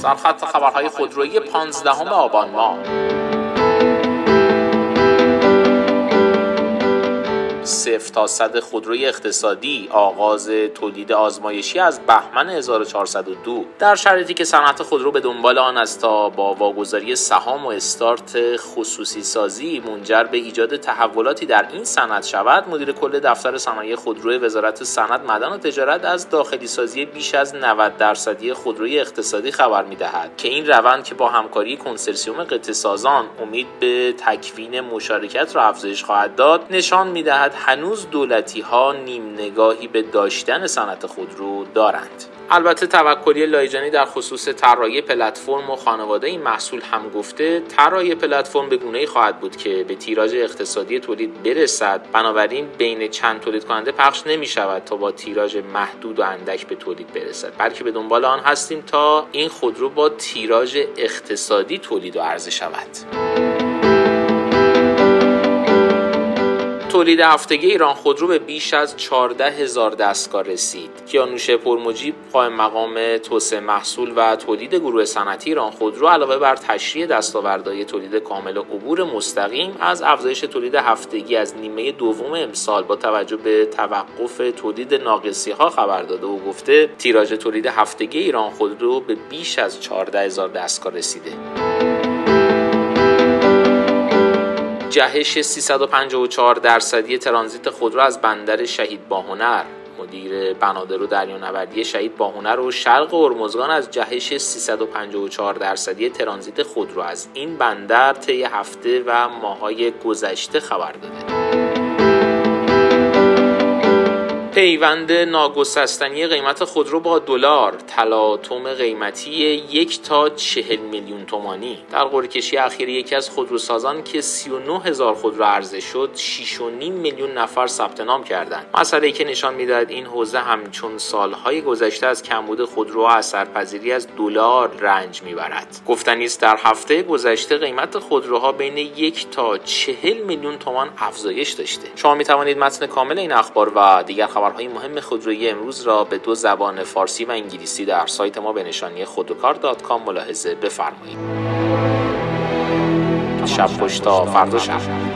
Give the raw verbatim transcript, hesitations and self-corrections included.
سرخط خبرهای خودرویی پانزدهم آبان ماه. صفر تا صد خودروی اقتصادی، آغاز تولید آزمایشی از بهمن هزار و چهارصد و دو. در شرایطی که صنعت خودرو به دنبال آن است تا با واگذاری سهام و استارت خصوصی سازی منجر به ایجاد تحولاتی در این صنعت شود، مدیر کل دفتر صنایع خودرو وزارت صنعت، معدن و تجارت از داخلی سازی بیش از نود درصدی خودروی اقتصادی خبر می‌دهد که این روند که با همکاری کنسرسیوم قطعه سازان امید به تکوین مشارکت را افزایش خواهد داد، نشان می‌دهد هنوز دولتی‌ها نیم نگاهی به داشتن صنعت خودرو دارند. البته توکلی لایجانی در خصوص طراحی پلتفرم و خانواده این محصول هم گفته طراحی پلتفرم به گونه‌ای خواهد بود که به تیراژ اقتصادی تولید برسد، بنابراین بین چند تولید کننده پخش نمی‌شود تا با تیراژ محدود و اندک به تولید برسد، بلکه به دنبال آن هستیم تا این خودرو با تیراژ اقتصادی تولید و عرضه شود. تولید هفتگی ایران خودرو به بیش از چهارده هزار دستگاه رسید. کیانوش پرمجیب، قائم مقام توسعه محصول و تولید گروه صنعتی ایران خودرو، علاوه بر تشریح دستاوردهای تولید کامل و عبور مستقیم از افزایش تولید هفتگی از نیمه دوم امسال با توجه به توقف تولید ناقصی‌ها خبر داده و گفته تیراژ تولید هفتگی ایران خودرو به بیش از چهارده هزار دستگاه رسیده. جهش سیصد و پنجاه و چهار درصدی ترانزیت خودرو از بندر شهید باهنر. مدیر بنادر و دریانوردی شهید باهنر و شرق هرمزگان از جهش سیصد و پنجاه و چهار درصدی ترانزیت خودرو از این بندر طی هفته و ماه‌های گذشته خبر داده. پیوند ناگسستنی قیمت خودرو با دلار، تلاطم قیمتی یک تا چهل میلیون تومانی. در قرعه‌کشی اخیر یکی از خودروسازان که سی و نه هزار خودرو عرضه شد، شش و نیم میلیون نفر ثبت نام کردند. مسئله‌ای که نشان می‌دهد این حوزه همچون سالهای گذشته از کمبود خودرو و اثرپذیری از دلار رنج می‌برد. گفتنی است در هفته گذشته قیمت خودروها بین یک تا چهل میلیون تومان افزایش داشته. شما می‌توانید متن کامل این اخبار و دیگر خبرهای مهم خودرویی امروز را به دو زبان فارسی و انگلیسی در سایت ما به نشانی خودروکار دات کام ملاحظه بفرمایید. شب خوش تا فردا شب.